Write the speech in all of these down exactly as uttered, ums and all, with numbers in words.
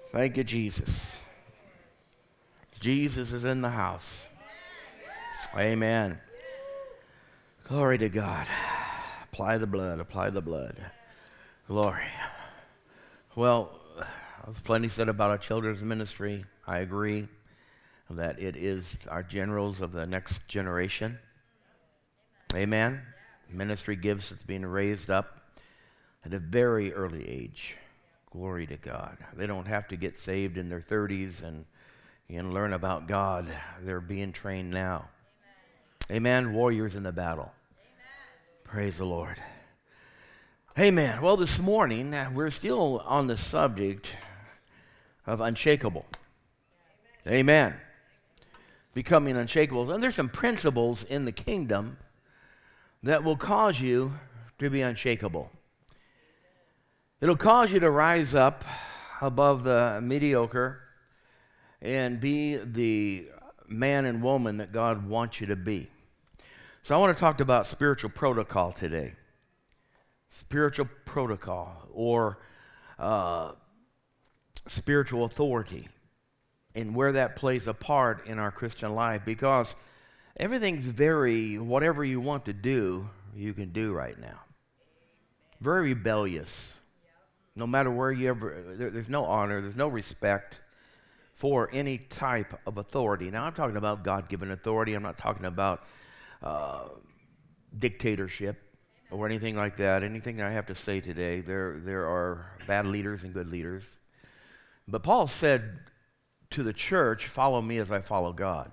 Thank you, Jesus. Jesus is in the house. Amen. Glory to God. Apply the blood, apply the blood. Glory. Well, there's plenty said about our children's ministry. I agree that it is our generals of the next generation. Amen. Ministry gifts that's being raised up at a very early age. Glory to God. They don't have to get saved in their thirties and, and learn about God. They're being trained now. Amen. Amen. Warriors in the battle. Amen. Praise the Lord. Amen. Well, this morning, uh, we're still on the subject of unshakable. Amen. Amen. Becoming unshakable. And there's some principles in the kingdom that will cause you to be unshakable. It'll cause you to rise up above the mediocre and be the man and woman that God wants you to be. So I want to talk about spiritual protocol today. Spiritual protocol or uh, spiritual authority and where that plays a part in our Christian life, because everything's very, whatever you want to do, you can do right now. Very rebellious. No matter where you ever, there, there's no honor, there's no respect for any type of authority. Now, I'm talking about God-given authority. I'm not talking about uh, dictatorship or anything like that. Anything that I have to say today, there, there are bad leaders and good leaders. But Paul said to the church, follow me as I follow God.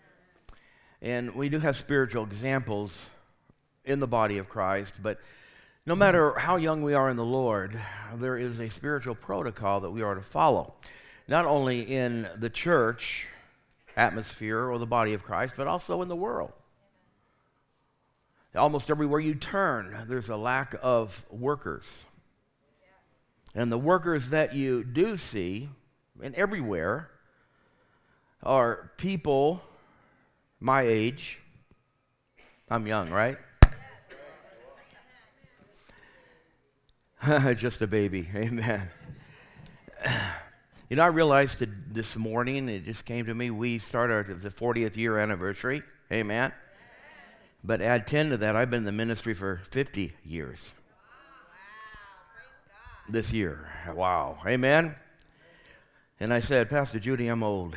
And we do have spiritual examples in the body of Christ, but no matter how young we are in the Lord, there is a spiritual protocol that we are to follow, not only in the church atmosphere or the body of Christ, but also in the world. Almost everywhere you turn, there's a lack of workers. And the workers that you do see, and everywhere, are people my age. I'm young, right? Just a baby. Amen. You know, I realized that this morning, it just came to me, we started the fortieth year anniversary. Amen. But add ten to that, I've been in the ministry for fifty years. Wow. This year. Wow. Amen. And I said, Pastor Judy, I'm old.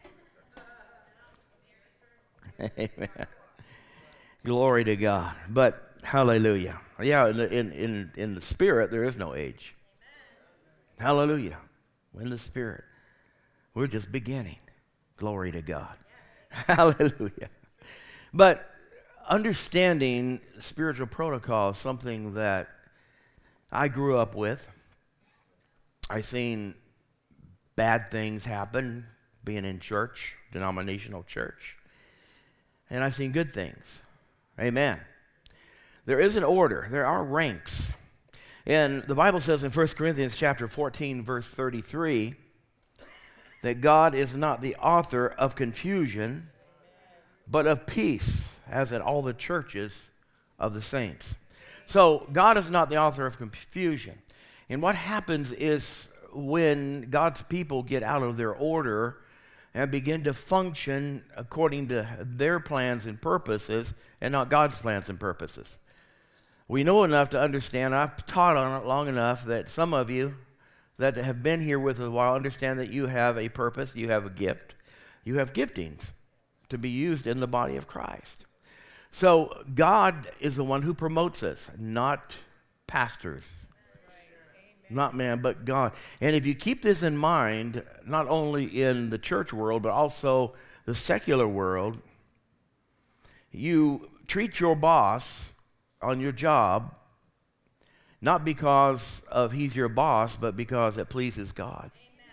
Amen. Glory to God. But hallelujah. Yeah, in the, in, in, in the spirit, there is no age. Amen. Hallelujah. In the spirit. We're just beginning. Glory to God. Yes. Hallelujah. But understanding spiritual protocol is something that I grew up with. I seen bad things happen being in church, denominational church. And I've seen good things. Amen. There is an order. There are ranks. And the Bible says in First Corinthians chapter fourteen, verse thirty-three, that God is not the author of confusion, but of peace, as in all the churches of the saints. So God is not the author of confusion. And what happens is when God's people get out of their order and begin to function according to their plans and purposes and not God's plans and purposes. We know enough to understand, I've taught on it long enough that some of you that have been here with us a while understand that you have a purpose, you have a gift, you have giftings to be used in the body of Christ. So God is the one who promotes us, not pastors. Not man, but God. And if you keep this in mind, not only in the church world, but also the secular world, you treat your boss on your job not because of he's your boss, but because it pleases God.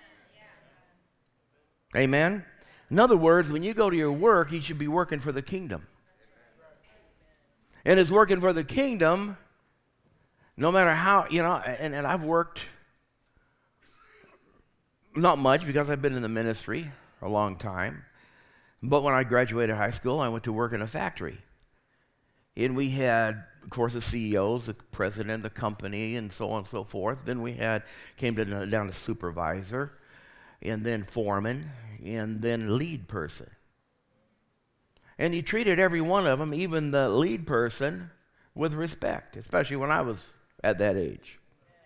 Amen. Amen? In other words, when you go to your work, you should be working for the kingdom. And as working for the kingdom, no matter how, you know, and, and I've worked not much because I've been in the ministry a long time. But when I graduated high school, I went to work in a factory. And we had, of course, the C E Os, the president of the company, and so on and so forth. Then we had, came to, down to supervisor. and then foreman, and then lead person. And he treated every one of them, even the lead person, with respect, especially when I was at that age.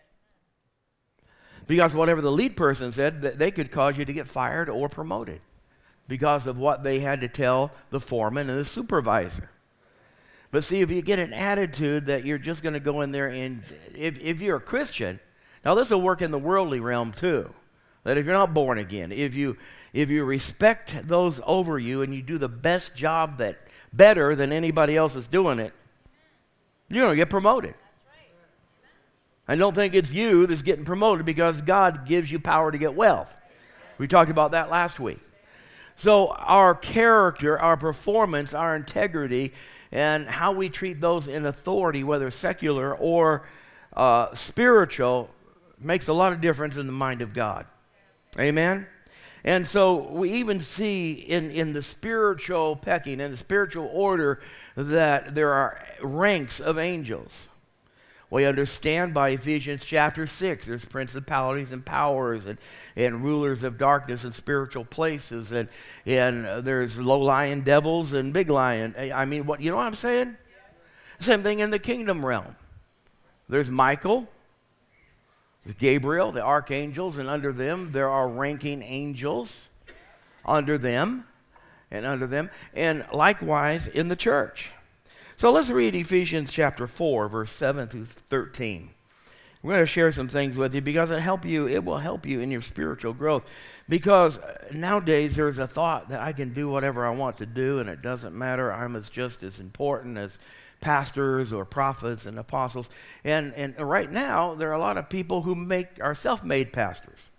Because whatever the lead person said, they could cause you to get fired or promoted because of what they had to tell the foreman and the supervisor. But see, if you get an attitude that you're just going to go in there and, if, if you're a Christian, now this will work in the worldly realm too, that if you're not born again, if you if you respect those over you and you do the best job that better than anybody else is doing it, you're going to get promoted. I don't think it's you that's getting promoted because God gives you power to get wealth. We talked about that last week. So our character, our performance, our integrity, and how we treat those in authority, whether secular or uh, spiritual, makes a lot of difference in the mind of God. Amen? And so we even see in, in the spiritual pecking, in the spiritual order, that there are ranks of angels. We understand by Ephesians chapter six, there's principalities and powers and, and rulers of darkness and spiritual places, and, and uh, there's low lion devils and big lion. I mean, what you know what I'm saying? Yes. Same thing in the kingdom realm. There's Michael, Gabriel, the archangels, and under them there are ranking angels under them and under them, and likewise in the church. So let's read Ephesians chapter four, verse seven through thirteen. We're going to share some things with you because it help you. It will help you in your spiritual growth. Because nowadays there's a thought that I can do whatever I want to do, and it doesn't matter. I'm as just as important as pastors or prophets and apostles. And and right now there are a lot of people who make are self-made pastors.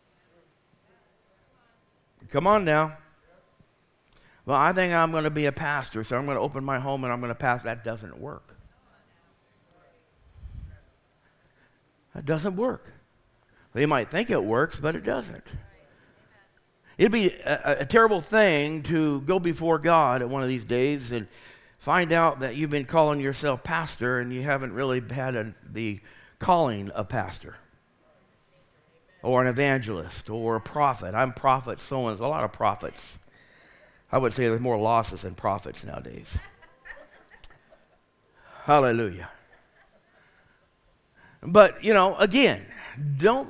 Come on now. Well, I think I'm going to be a pastor, so I'm going to open my home and I'm going to pastor. That doesn't work. That doesn't work. They might think it works, but it doesn't. It'd be a, a terrible thing to go before God at one of these days and find out that you've been calling yourself pastor and you haven't really had a, the calling of pastor or an evangelist or a prophet. I'm prophet so-and-so. A lot of prophets. I would say there's more losses than profits nowadays. Hallelujah. But, you know, again, don't,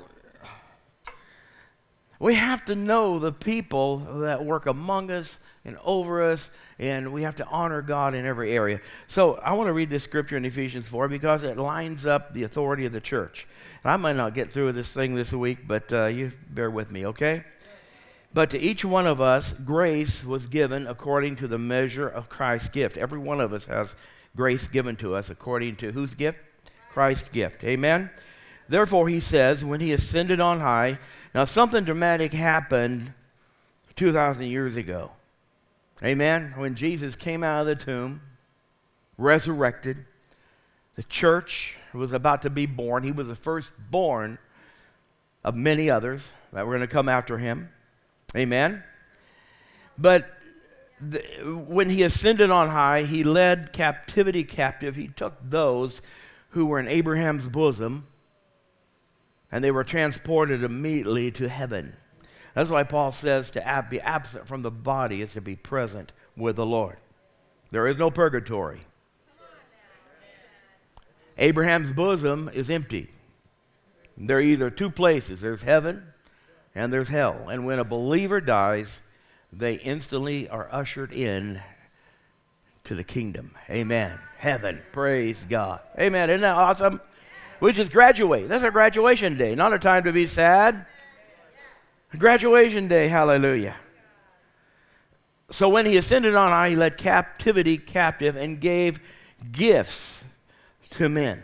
we have to know the people that work among us and over us, and we have to honor God in every area. So I want to read this scripture in Ephesians four because it lines up the authority of the church. And I might not get through this thing this week, but uh, you bear with me, okay? But to each one of us, grace was given according to the measure of Christ's gift. Every one of us has grace given to us according to whose gift? Christ's gift. Amen? Therefore, he says, when he ascended on high, now something dramatic happened two thousand years ago. Amen? When Jesus came out of the tomb, resurrected, the church was about to be born. He was the firstborn of many others that were going to come after him. Amen? But the, when he ascended on high, he led captivity captive. He took those who were in Abraham's bosom, and they were transported immediately to heaven. That's why Paul says to ab- be absent from the body is to be present with the Lord. There is no purgatory. Abraham's bosom is empty. There are either two places. There's heaven and there's hell. And when a believer dies, they instantly are ushered in to the kingdom. Amen. Heaven. Praise God. Amen. Isn't that awesome? We just graduate. That's our graduation day. Not a time to be sad. Graduation day. Hallelujah. So when he ascended on high, he led captivity captive and gave gifts to men.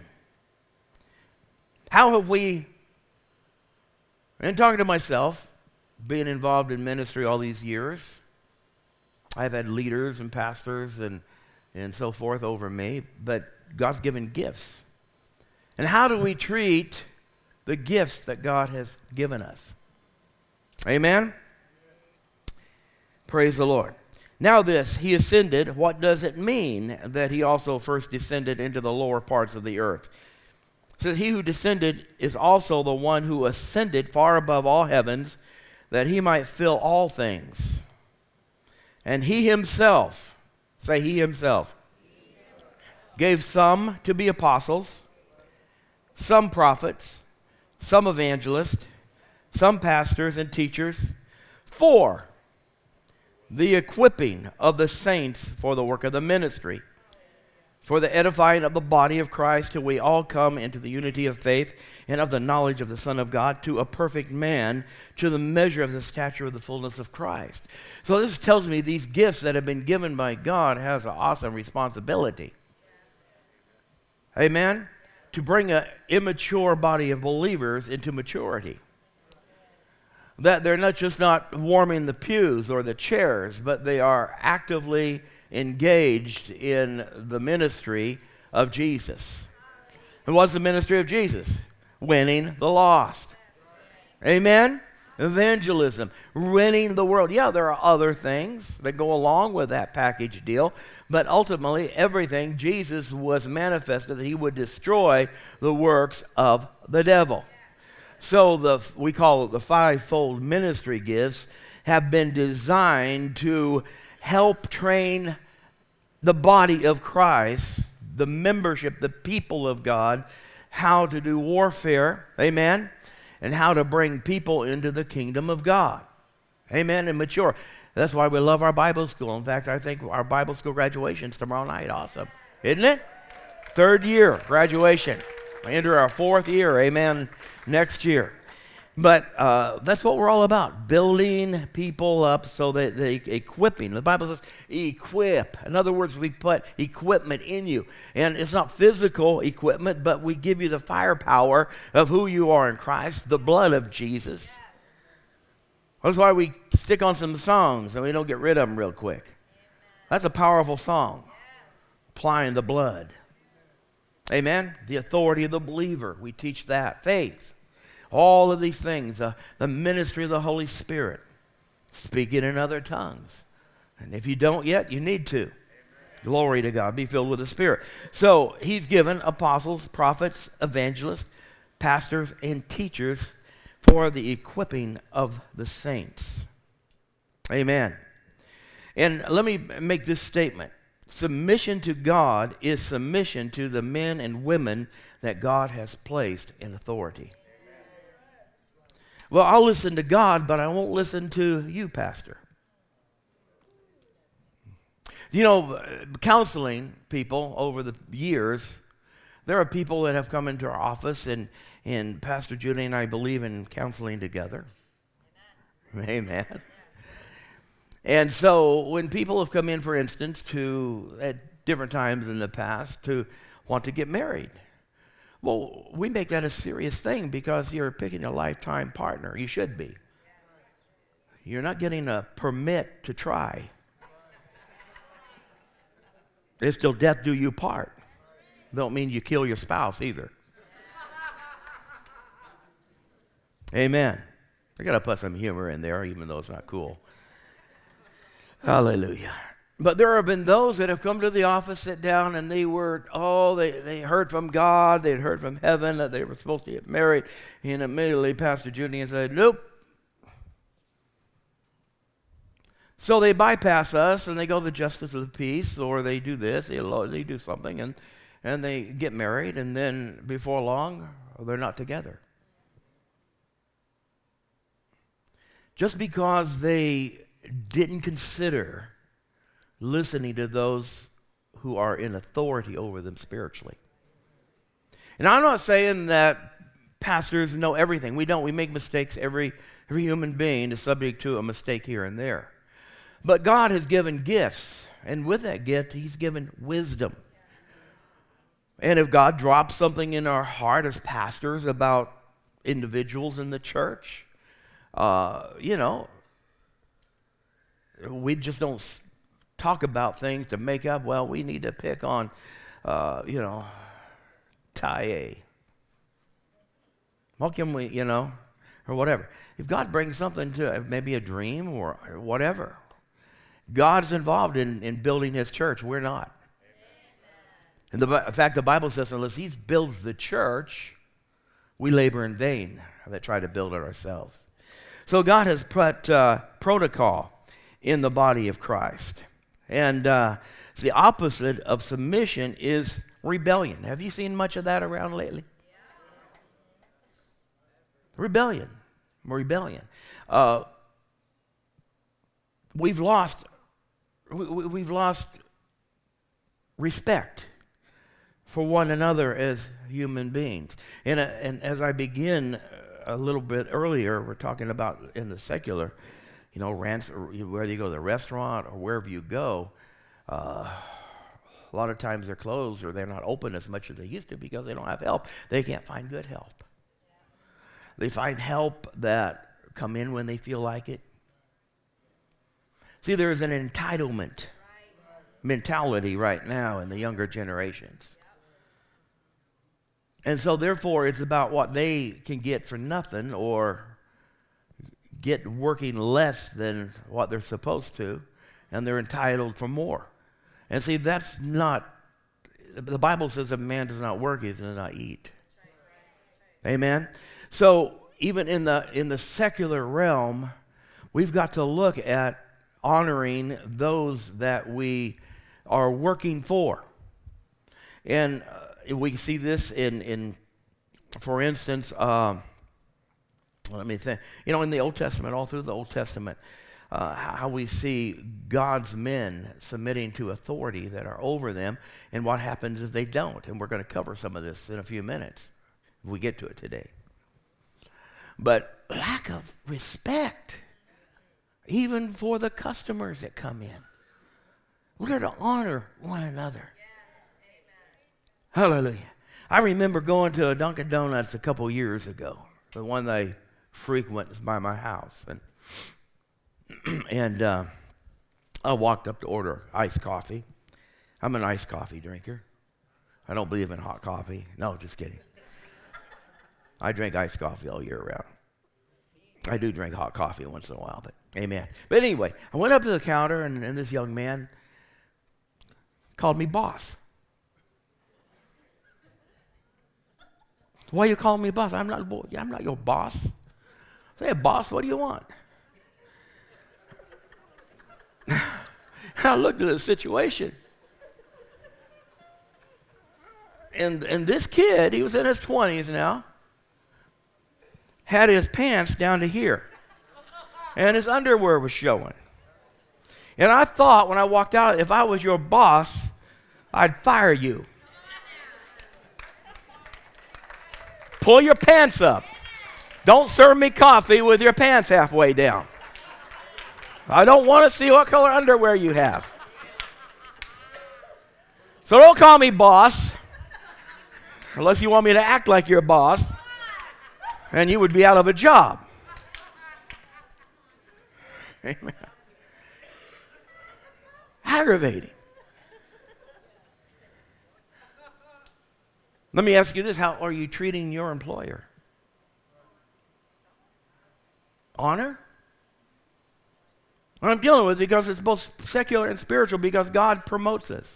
How have we, and talking to myself, being involved in ministry all these years, I've had leaders and pastors and, and so forth over me, but God's given gifts. And how do we treat the gifts that God has given us? Amen? Praise the Lord. Now this, he ascended, what does it mean that he also first descended into the lower parts of the earth? It says, he who descended is also the one who ascended far above all heavens, that he might fill all things. And he himself, say he himself, gave some to be apostles, some prophets, some evangelists, some pastors and teachers, for the equipping of the saints for the work of the ministry, for the edifying of the body of Christ, till we all come into the unity of faith and of the knowledge of the Son of God, to a perfect man, to the measure of the stature of the fullness of Christ. So this tells me these gifts that have been given by God has an awesome responsibility. Amen? To bring an immature body of believers into maturity. That they're not just not warming the pews or the chairs, but they are actively engaged in the ministry of Jesus. And what's the ministry of Jesus? Winning the lost. Amen? Evangelism, winning the world. Yeah, there are other things that go along with that package deal, but ultimately everything, Jesus was manifested that he would destroy the works of the devil. So the we call it the fivefold ministry gifts have been designed to help train the body of Christ, the membership, the people of God, how to do warfare, amen, and how to bring people into the kingdom of God, amen, and mature. That's why we love our Bible school. In fact, I think our Bible school graduation is tomorrow night. Awesome, isn't it? Third year graduation. We enter our fourth year, amen, next year. But uh, that's what we're all about, building people up so that they equipping. The Bible says equip. In other words, we put equipment in you. And it's not physical equipment, but we give you the firepower of who you are in Christ, the blood of Jesus. That's why we stick on some songs and we don't get rid of them real quick. That's a powerful song, applying the blood. Amen? The authority of the believer. We teach that. Faith. All of these things. Uh, the ministry of the Holy Spirit. Speaking in other tongues. And if you don't yet, you need to. Amen. Glory to God. Be filled with the Spirit. So he's given apostles, prophets, evangelists, pastors, and teachers for the equipping of the saints. Amen. And let me make this statement. Submission to God is submission to the men and women that God has placed in authority. Well, I'll listen to God, but I won't listen to you, Pastor. You know, counseling people over the years, there are people that have come into our office, and, and Pastor Judy and I believe in counseling together. Amen. Amen. And so when people have come in, for instance, to at different times in the past to want to get married, well, we make that a serious thing because you're picking a lifetime partner. You should be. You're not getting a permit to try. It's till death do you part. Don't mean you kill your spouse either. Amen. I got to put some humor in there, even though it's not cool. Hallelujah. But there have been those that have come to the office, sit down, and they were, oh, they, they heard from God, they had heard from heaven that they were supposed to get married, and immediately Pastor Judy said, nope. So they bypass us, and they go to the justice of the peace, or they do this, they, they do something, and, and they get married, and then before long, they're not together. Just because they didn't consider listening to those who are in authority over them spiritually. And I'm not saying that pastors know everything. We don't. We make mistakes. Every, every human being is subject to a mistake here and there. But God has given gifts, and with that gift, he's given wisdom. And if God drops something in our heart as pastors about individuals in the church, uh, you know, we just don't talk about things to make up, well, we need to pick on, uh, you know, Taye. What can we, you know, or whatever. If God brings something to maybe a dream or, or whatever, God's involved in, in building his church. We're not. And the, in fact, the Bible says unless he builds the church, we labor in vain that try to build it ourselves. So God has put uh, protocol in the body of Christ. And uh, the opposite of submission is rebellion. Have you seen much of that around lately? Rebellion. Rebellion. Uh, we've lost, we, we've lost respect for one another as human beings. And, uh, and as I begin a little bit earlier, we're talking about in the secular, you know, rants, whether you go to the restaurant or wherever you go, uh, a lot of times they're closed or they're not open as much as they used to because they don't have help. They can't find good help. They find help that come in when they feel like it. See, there's an entitlement mentality right now in the younger generations. And so therefore it's about what they can get for nothing or get working less than what they're supposed to, and they're entitled for more. And see, that's not, the Bible says if a man does not work, he does not eat. Amen? So even in the in the secular realm, we've got to look at honoring those that we are working for. And uh, we see this in, in for instance, um, let me think, you know, in the Old Testament, all through the Old Testament, uh, how we see God's men submitting to authority that are over them, and what happens if they don't. And we're going to cover some of this in a few minutes, if we get to it today. But lack of respect, even for the customers that come in. We're to honor one another. Hallelujah. I remember going to a Dunkin' Donuts a couple years ago. The one they frequent is by my house. And and uh, I walked up to order iced coffee. I'm an iced coffee drinker. I don't believe in hot coffee. No, just kidding. I drink iced coffee all year round. I do drink hot coffee once in a while, but amen. But anyway, I went up to the counter, and, and this young man called me boss. Why you calling me boss? I'm not, I'm not your boss. I said, boss, what do you want? And I looked at the situation. And, and this kid, he was in his twenties now, had his pants down to here. And his underwear was showing. And I thought when I walked out, if I was your boss, I'd fire you. Pull your pants up. Don't serve me coffee with your pants halfway down. I don't want to see what color underwear you have. So don't call me boss, unless you want me to act like your boss, and you would be out of a job. Amen. Aggravating. Let me ask you this. How are you treating your employer? Honor? I'm dealing with it because it's both secular and spiritual, because God promotes us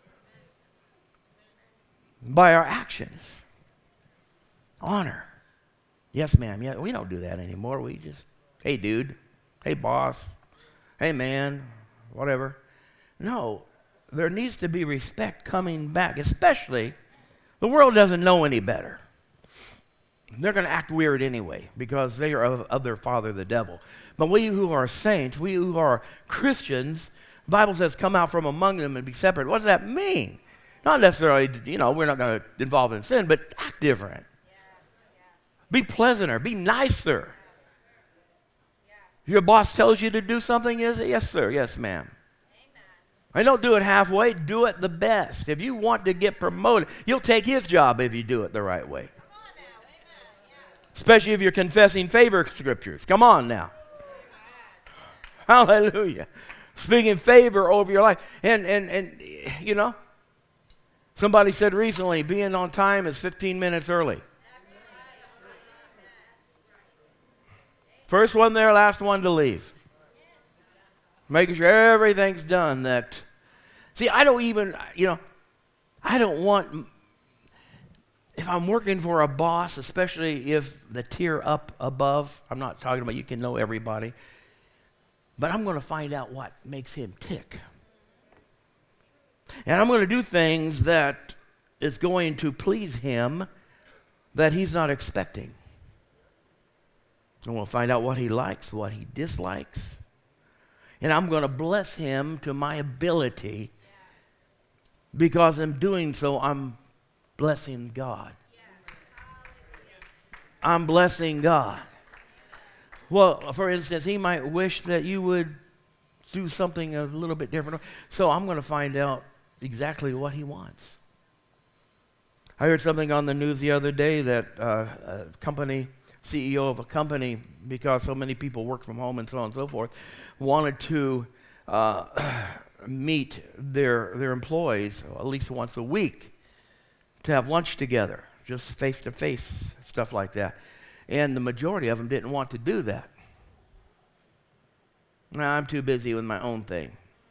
by our actions. Honor. Yes, ma'am. Yeah, we don't do that anymore. We just, hey, dude. Hey, boss. Hey, man. Whatever. No. There needs to be respect coming back, especially the world doesn't know any better. They're going to act weird anyway because they are of, of their father, the devil. But we who are saints, we who are Christians, the Bible says, come out from among them and be separate. What does that mean? Not necessarily, you know, we're not going to involve in sin, but act different. Yes, yes. Be pleasanter. Be nicer. Yes. If your boss tells you to do something, yes, yes sir, yes, ma'am. And don't do it halfway, do it the best. If you want to get promoted, you'll take his job if you do it the right way. Come on now. Amen. Yes. Especially if you're confessing favor scriptures. Come on now. Hallelujah. Speaking favor over your life. And, and, and you know, somebody said recently, being on time is fifteen minutes early. First one there, last one to leave. Making sure everything's done that, see, I don't even, you know, I don't want, if I'm working for a boss, especially if the tier up above, I'm not talking about you can know everybody, but I'm going to find out what makes him tick. And I'm going to do things that is going to please him that he's not expecting. I'm going to find out what he likes, what he dislikes. And I'm going to bless him to my ability, because in doing so, I'm blessing God. I'm blessing God. Well, for instance, he might wish that you would do something a little bit different. So I'm going to find out exactly what he wants. I heard something on the news the other day that uh, a company, C E O of a company, because so many people work from home and so on and so forth, wanted to uh, meet their their employees at least once a week to have lunch together, just face-to-face, stuff like that. And the majority of them didn't want to do that. Nah, I'm too busy with my own thing.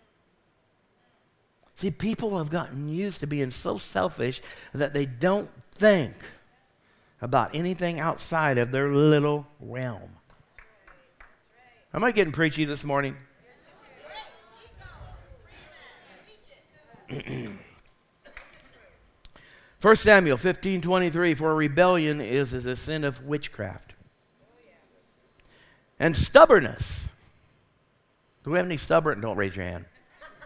See, people have gotten used to being so selfish that they don't think about anything outside of their little realm. Am I getting preachy this morning? First Samuel fifteen twenty-three, for rebellion is, is a sin of witchcraft. And stubbornness. Do we have any stubborn? Don't raise your hand.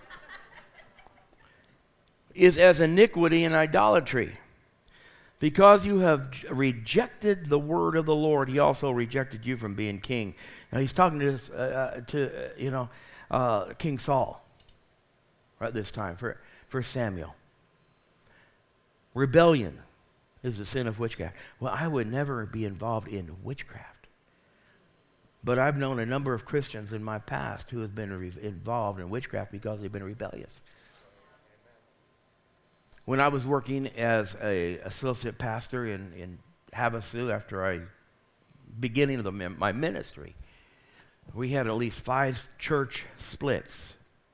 Is as iniquity and idolatry. Because you have rejected the word of the Lord, he also rejected you from being king. Now he's talking to, uh, to uh, you know, uh, King Saul right this time, for First Samuel. Rebellion is the sin of witchcraft. Well, I would never be involved in witchcraft. But I've known a number of Christians in my past who have been re- involved in witchcraft because they've been rebellious. When I was working as an associate pastor in, in Havasu, after I, beginning of the, my ministry, we had at least five church splits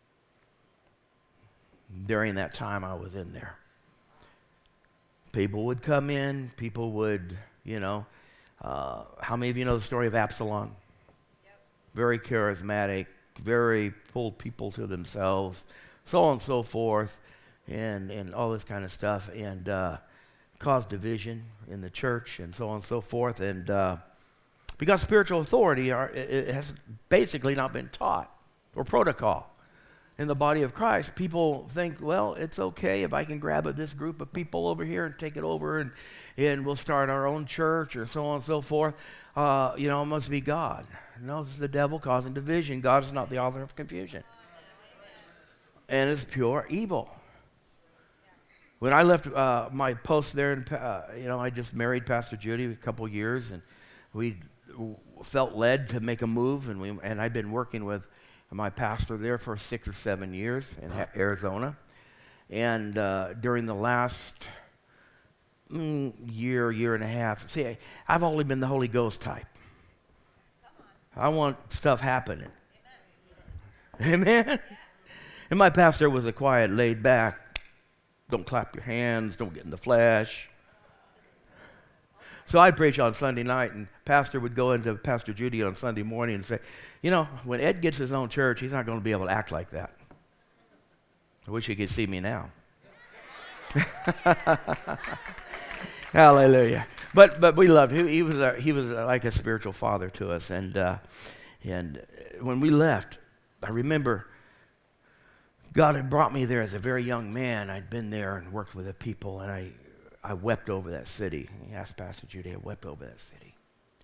during that time I was in there. People would come in, people would, you know, uh, how many of you know the story of Absalom? Yep. Very charismatic, very pulled people to themselves, so on and so forth, and, and all this kind of stuff, and uh, caused division in the church, and so on and so forth. And uh, because spiritual authority are, it, it has basically not been taught, or protocol. In the body of Christ, people think, well, it's okay if I can grab a, this group of people over here and take it over, and, and we'll start our own church, or so on and so forth. Uh, you know, it must be God. No, this is the devil causing division. God is not the author of confusion. And it's pure evil. When I left uh, my post there, in, uh, you know, I just married Pastor Judy a couple years, and we felt led to make a move, and we and I'd been working with my pastor there for six or seven years in Arizona. And uh, during the last mm, year, year and a half, see, I, I've only been the Holy Ghost type. I want stuff happening. Amen? Amen? Yeah. And my pastor was a quiet, laid back, don't clap your hands, don't get in the flesh. So I'd preach on Sunday night, and pastor would go into Pastor Judy on Sunday morning and say, you know, when Ed gets his own church, he's not going to be able to act like that. I wish you could see me now. Hallelujah. But but we loved him. He, he was a, he was a, like a spiritual father to us. And uh, and when we left, I remember God had brought me there as a very young man. I'd been there and worked with the people, and I I wept over that city. He asked Pastor Judy, I wept over that city.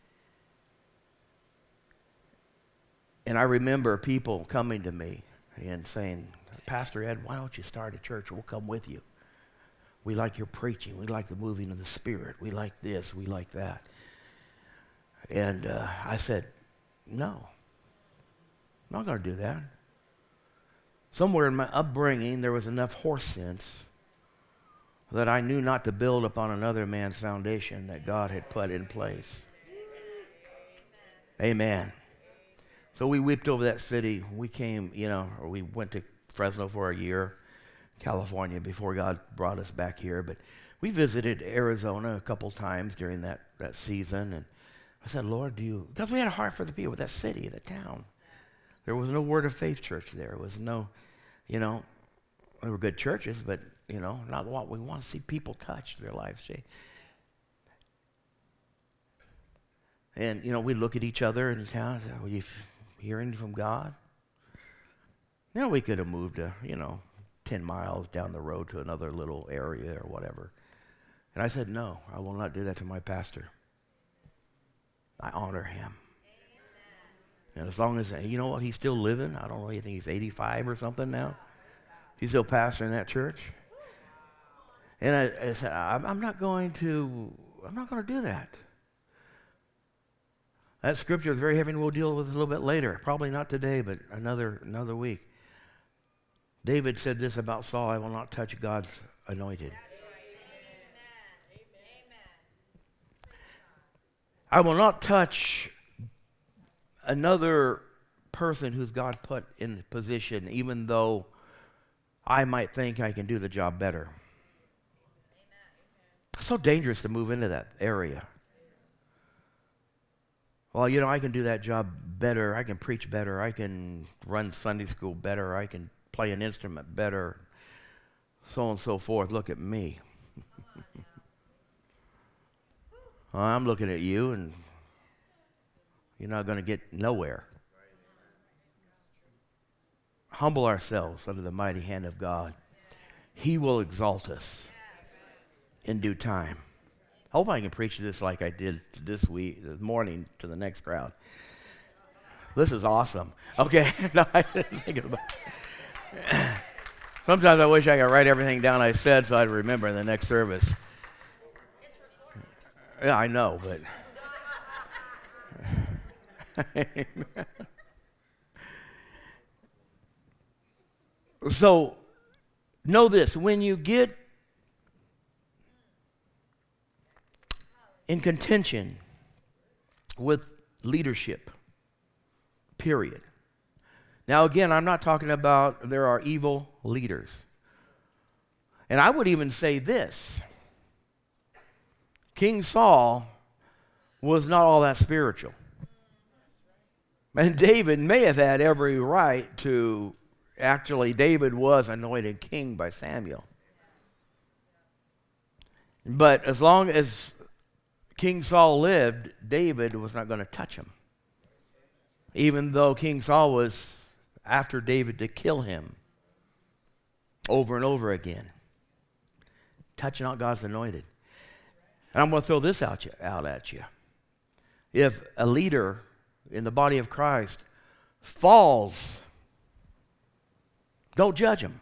And I remember people coming to me and saying, Pastor Ed, why don't you start a church? We'll come with you. We like your preaching. We like the moving of the Spirit. We like this. We like that. And uh, I said, no, I'm not going to do that. Somewhere in my upbringing, there was enough horse sense that I knew not to build upon another man's foundation that God had put in place. Amen. Amen. So we wept over that city. We came, you know, or we went to Fresno for a year, California, before God brought us back here. But We visited Arizona a couple times during that, that season, and I said, Lord, do you, because we had a heart for the people, that city, that town. There was no Word of Faith church there. There was no, you know, there were good churches, but, you know, not what we want to see people touch, their lives changed. And, you know, we look at each other in town and say, are you hearing from God? You know, we could have moved, to, you know, ten miles down the road to another little area or whatever. And I said, no, I will not do that to my pastor. I honor him. And as long as, you know what, he's still living. I don't know, you think he's eighty-five or something now? He's still pastoring that church. And I, I said, I'm, I'm not going to, I'm not going to do that. That scripture is very heavy, and we'll deal with it a little bit later. Probably not today, but another another week. David said this about Saul, I will not touch God's anointed. I will not touch another person who's God put in position, even though I might think I can do the job better. It's so dangerous to move into that area. Well, you know, I can do that job better. I can preach better. I can run Sunday school better. I can play an instrument better. So on and so forth. Look at me. Well, I'm looking at you, and you're not going to get nowhere. Humble ourselves under the mighty hand of God. He will exalt us in due time. I hope I can preach this like I did this week, this morning, to the next crowd. This is awesome. Okay, no, I didn't think about it. Sometimes I wish I could write everything down I said so I'd remember in the next service. Yeah, I know, but so know this: when you get in contention with leadership, period. Now, again, I'm not talking about there are evil leaders. And I would even say this. King Saul was not all that spiritual. And David may have had every right to, actually, David was anointed king by Samuel. But as long as King Saul lived, David was not going to touch him. Even though King Saul was after David to kill him over and over again. Touch not God's anointed. And I'm going to throw this out, you, out at you. If a leader in the body of Christ falls, don't judge him.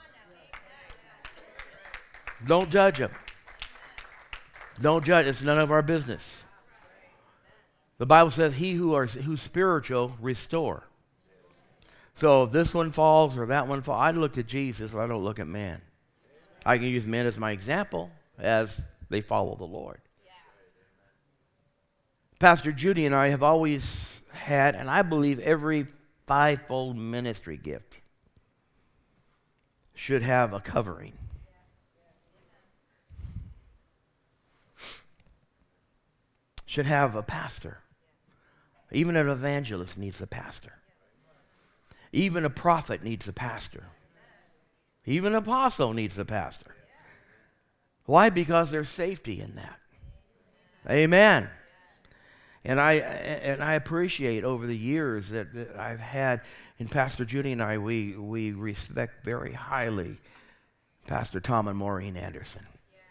Don't judge him. Don't judge. It's none of our business. The Bible says, he who are who's spiritual, restore. So if this one falls or that one falls, I look at Jesus, I don't look at man. I can use men as my example as they follow the Lord. Pastor Judy and I have always had, and I believe every fivefold ministry gift should have a covering. Should have a pastor. Even an evangelist needs a pastor. Even a prophet needs a pastor. Even an apostle needs a pastor. Why? Because there's safety in that. Amen. And I and I appreciate over the years that, that I've had, and Pastor Judy and I, we we respect very highly Pastor Tom and Maureen Anderson.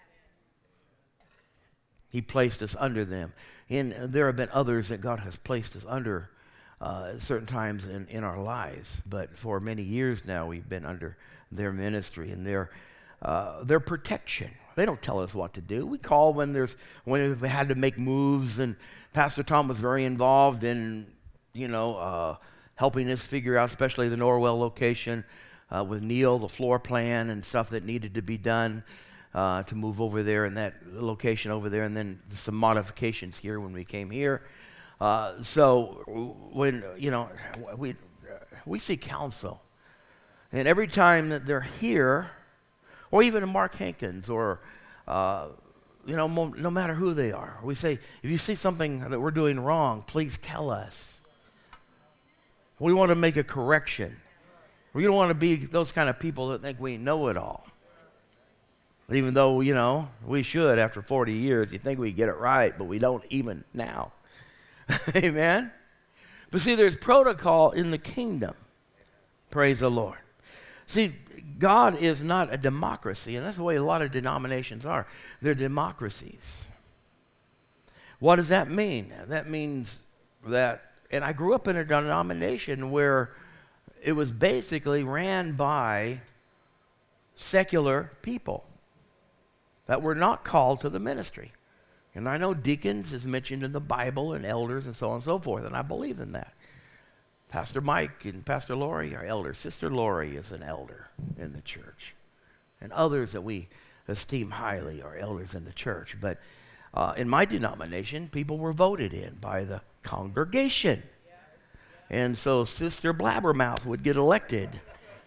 He placed us under them. And there have been others that God has placed us under uh, at certain times in, in our lives. But for many years now, we've been under their ministry and their uh, their protection. They don't tell us what to do. We call when there's when we had to make moves, and Pastor Tom was very involved in, you know, uh, helping us figure out, especially the Norwell location, uh, with Neil, the floor plan and stuff that needed to be done. Uh, to move over there in that location over there, and then some modifications here when we came here. Uh, so when, you know, we, we seek counsel. And every time that they're here, or even Mark Hankins or uh, you know, mo- no matter who they are. We say, if you see something that we're doing wrong, please tell us. We want to make a correction. We don't want to be those kind of people that think we know it all. Even though, you know, we should after forty years, you think we get it right, but we don't even now. Amen? But see, there's protocol in the kingdom. Praise the Lord. See, God is not a democracy, and that's the way a lot of denominations are. They're democracies. What does that mean? That means that, and I grew up in a denomination where it was basically ran by secular people that were not called to the ministry. And I know deacons is mentioned in the Bible and elders and so on and so forth, and I believe in that. Pastor Mike and Pastor Lori are elders. Sister Lori is an elder in the church. And others that we esteem highly are elders in the church. But uh, in my denomination, people were voted in by the congregation. And so Sister Blabbermouth would get elected.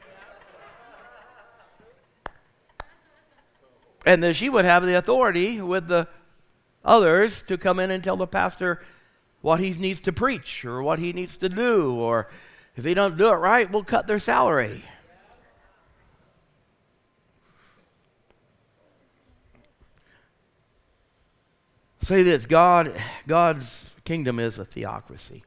And then she would have the authority with the others to come in and tell the pastor what he needs to preach or what he needs to do, or if he don't do it right, we'll cut their salary. Say this, God, God's kingdom is a theocracy.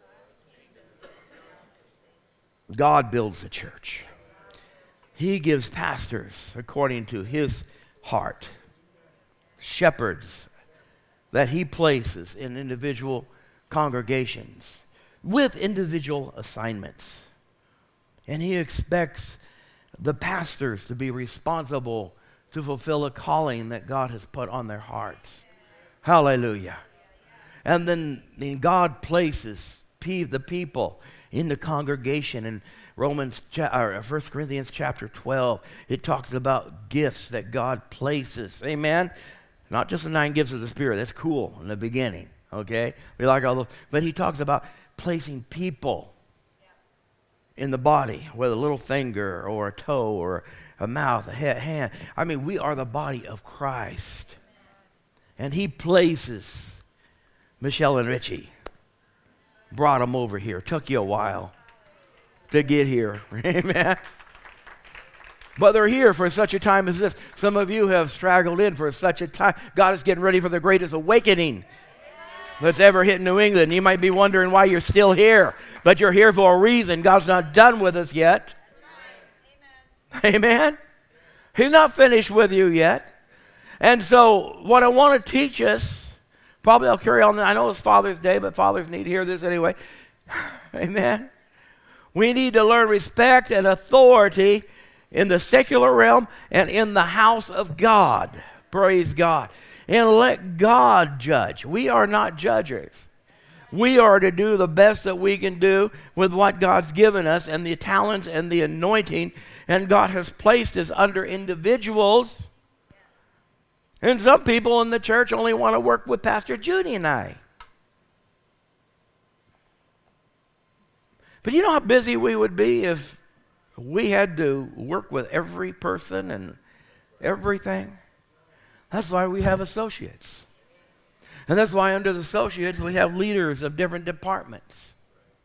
God builds the church. He gives pastors according to his heart, shepherds that he places in individual congregations with individual assignments. And he expects the pastors to be responsible to fulfill a calling that God has put on their hearts. Hallelujah. And then, then God places pe- the people in the congregation. In Romans, or First Corinthians chapter twelve, it talks about gifts that God places. Amen? Not just the nine gifts of the Spirit. That's cool in the beginning, okay? We like all those. But he talks about placing people in the body, whether a little finger or a toe or a mouth, a head, hand. I mean, we are the body of Christ. And he places Michelle and Richie. Brought them over here. Took you a while to get here. Amen. But they're here for such a time as this. Some of you have straggled in for such a time. God is getting ready for the greatest awakening that's ever hit New England. You might be wondering why you're still here, but you're here for a reason. God's not done with us yet. That's right. Amen. Amen. He's not finished with you yet. And so what I want to teach us, probably I'll carry on. I know it's Father's Day, but fathers need to hear this anyway. Amen. We need to learn respect and authority in the secular realm and in the house of God. Praise God. And let God judge. We are not judges. We are to do the best that we can do with what God's given us and the talents and the anointing. And God has placed us under individuals. And some people in the church only want to work with Pastor Judy and I. But you know how busy we would be if we had to work with every person and everything? That's why we have associates. And that's why under the associates we have leaders of different departments.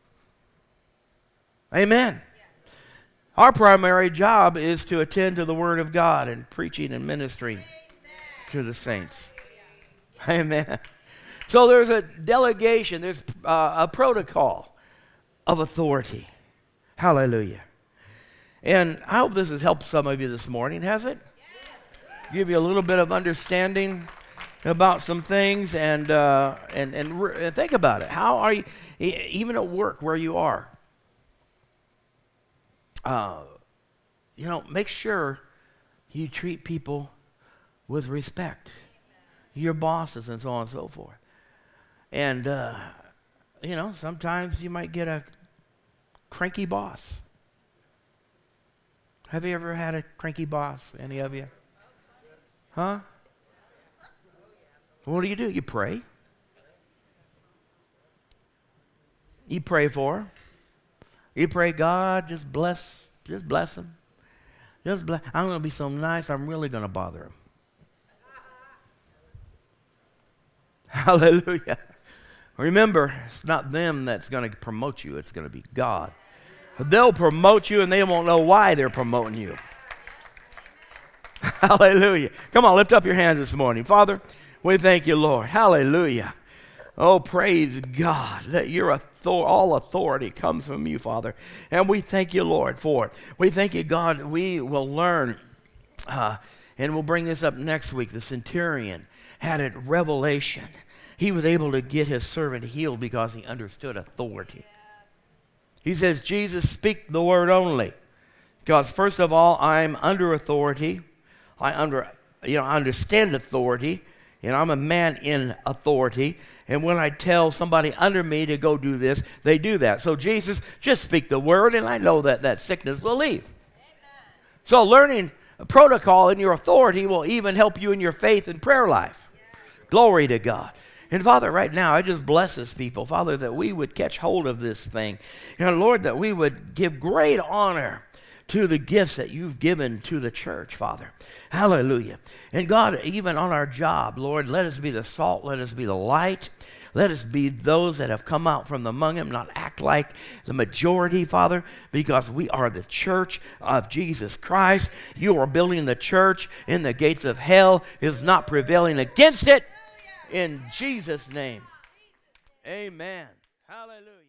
Amen. Our primary job is to attend to the Word of God and preaching and ministering to the saints. Amen. So there's a delegation, there's uh, a protocol of authority. Hallelujah. And I hope this has helped some of you this morning, has it? Yes. Give you a little bit of understanding about some things, and uh, and, and and think about it. How are you, even at work where you are? Uh, you know, make sure you treat people with respect. Your bosses and so on and so forth. And, uh, you know, sometimes you might get a cranky boss. Have you ever had a cranky boss, any of you? Huh? What do you do? You pray. You pray for her. You pray, God, just bless, just bless him. Just bless. I'm going to be so nice, I'm really going to bother him. Hallelujah. Remember, it's not them that's going to promote you. It's going to be God. They'll promote you and they won't know why they're promoting you. Hallelujah. Come on, lift up your hands this morning. Father, we thank you, Lord. Hallelujah. Oh, praise God that your author- all authority comes from you, Father. And we thank you, Lord, for it. We thank you, God, we will learn, uh, and we'll bring this up next week. The centurion had a revelation. He was able to get his servant healed because he understood authority. He says, Jesus, speak the word only. Because first of all, I'm under authority. I under, you know, I understand authority, and I'm a man in authority. And when I tell somebody under me to go do this, they do that. So Jesus, just speak the word, and I know that that sickness will leave. Amen. So learning a protocol in your authority will even help you in your faith and prayer life. Yes. Glory to God. And Father, right now, I just bless this people, Father, that we would catch hold of this thing. And Lord, that we would give great honor to the gifts that you've given to the church, Father. Hallelujah. And God, even on our job, Lord, let us be the salt, let us be the light. Let us be those that have come out from among them, not act like the majority, Father, because we are the church of Jesus Christ. You are building the church, and the gates of hell is not prevailing against it. In Jesus' name, amen. Hallelujah.